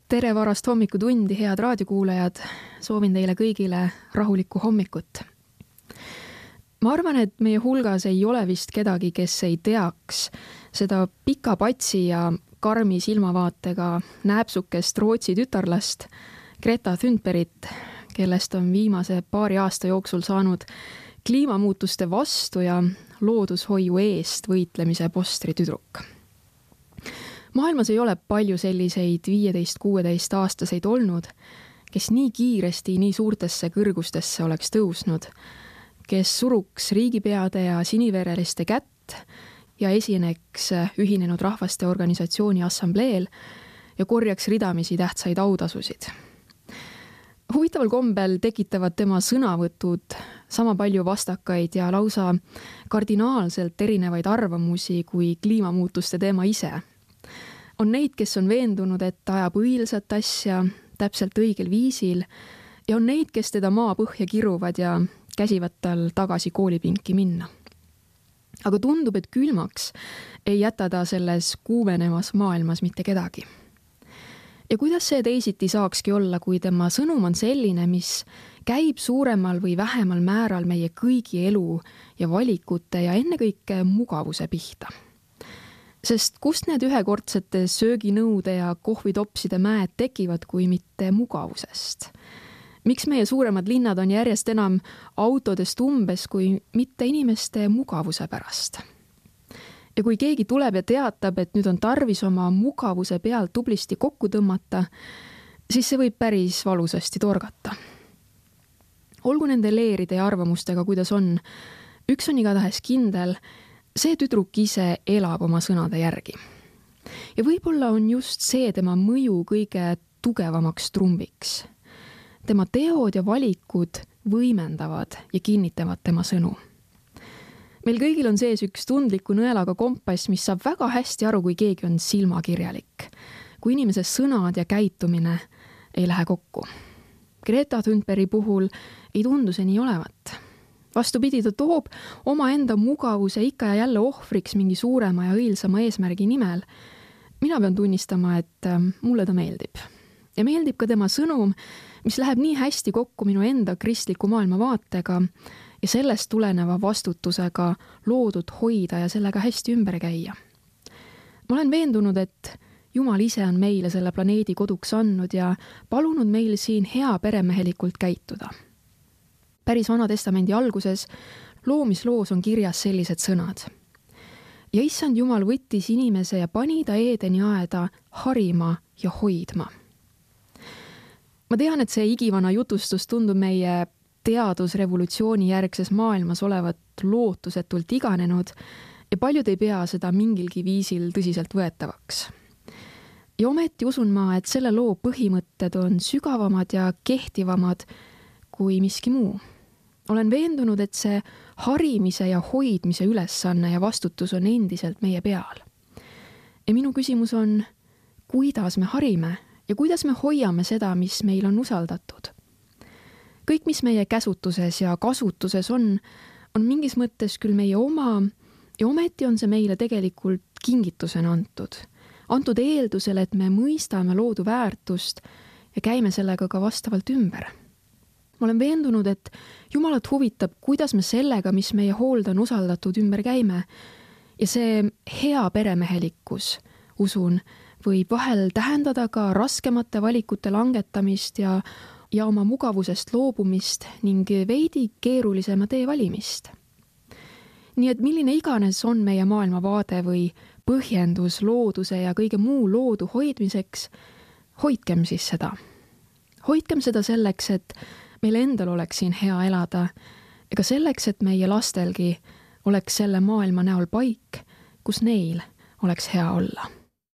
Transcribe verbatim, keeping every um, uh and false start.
Tere varast hommikutundi, head raadiokuulajad. Soovin teile kõigile rahulikku hommikut. Ma arvan, et meie hulgas ei ole vist kedagi, kes ei teaks seda pika patsi ja karmi silmavaatega nääpsukest Rootsi tütarlast Greta Thunbergit, kellest on viimase paari aasta jooksul saanud kliimamuutuste vastu ja loodushoiu eest võitlemise postri tüdruk. Maailmas ei ole palju selliseid viieteist-kuueteist aastaseid olnud, kes nii kiiresti nii suurtesse kõrgustesse oleks tõusnud, kes suruks riigipeade ja sinivereliste kätt ja esineks Ühinenud Rahvaste Organisatsiooni assambleel ja korjaks ridamisi tähtsaid autasusid. Huvitaval kombel tekitavad tema sõnavõtud sama palju vastakaid ja lausa kardinaalselt erinevaid arvamusi kui kliimamuutuste teema ise. On neid, kes on veendunud, et ajab õilsat asja täpselt õigel viisil ja on neid, kes teda maa põhja kiruvad ja käsivad tal tagasi koolipinki minna. Aga tundub, et külmaks ei jäta ta selles kuumenevas maailmas mitte kedagi. Ja kuidas see teisiti saakski olla, kui tema sõnum on selline, mis käib suuremal või vähemal määral meie kõigi elu ja valikute ja ennekõike mugavuse pihta. Sest kust need ühekordsete sööginõude ja kohvitopside mäed tekivad, kui mitte mugavusest? Miks meie suuremad linnad on järjest enam autodest umbes kui mitte inimeste mugavuse pärast? Ja kui keegi tuleb ja teatab, et nüüd on tarvis oma mugavuse pealt tublisti kokku tõmmata, siis see võib päris valusasti torgata. Olgu nende leeride ja arvamustega, kuidas on, üks on igatahes kindel, see tüdruk ise elab oma sõnade järgi. Ja võib-olla on just see tema mõju kõige tugevamaks trumbiks. Tema teod ja valikud võimendavad ja kinnitavad tema sõnu. Meil kõigil on sees üks tundliku nõelaga kompass, mis saab väga hästi aru, kui keegi on silmakirjalik. Kui inimese sõnad ja käitumine ei lähe kokku. Greta Thunbergi puhul ei tundu see nii olevat. Vastupidi, ta toob oma enda mugavuse ikka ja jälle ohvriks mingi suurema ja õilsama eesmärgi nimel. Mina pean tunnistama, et mulle ta meeldib. Ja meeldib ka tema sõnum, mis läheb nii hästi kokku minu enda kristliku maailma vaatega ja sellest tuleneva vastutusega loodud hoida ja sellega hästi ümber käia. Ma olen veendunud, et Jumal ise on meile selle planeedi koduks andnud ja palunud meil siin hea peremehelikult käituda. Päris Vana Testamendi alguses loomisloos on kirjas sellised sõnad. Ja issand Jumal võttis inimese ja pani ta Eedeni aeda harima ja hoidma. Ma tean, et see igivana jutustus tundub meie teadusrevolutsiooni järgses maailmas olevat lootusetult iganenud ja paljud ei pea seda mingilgi viisil tõsiselt võetavaks. Ja ometi usun ma, et selle loo põhimõtted on sügavamad ja kehtivamad kui miski muu. Olen veendunud, et see harimise ja hoidmise ülesanne ja vastutus on endiselt meie peal. Ja minu küsimus on, kuidas me harime ja kuidas me hoiame seda, mis meil on usaldatud. Kõik, mis meie käsutuses ja kasutuses on, on mingis mõttes küll meie oma ja ometi on see meile tegelikult kingitusena antud. Antud eeldusel, et me mõistame loodu väärtust ja käime sellega ka vastavalt ümber. Ma olen veendunud, et Jumalat huvitab, kuidas me sellega, mis meie hoolda on usaldatud, ümber käime. Ja see hea peremehelikkus, usun, võib vahel tähendada ka raskemate valikute langetamist ja, ja oma mugavusest loobumist ning veidi keerulisema tee valimist. Nii et milline iganes on meie maailmavaade või põhjendus looduse ja kõige muu loodu hoidmiseks, hoidkem siis seda. Hoidkem seda selleks, et meil endal oleks siin hea elada ja ka selleks, et meie lastelgi oleks selle maailma näol paik, kus neil oleks hea olla.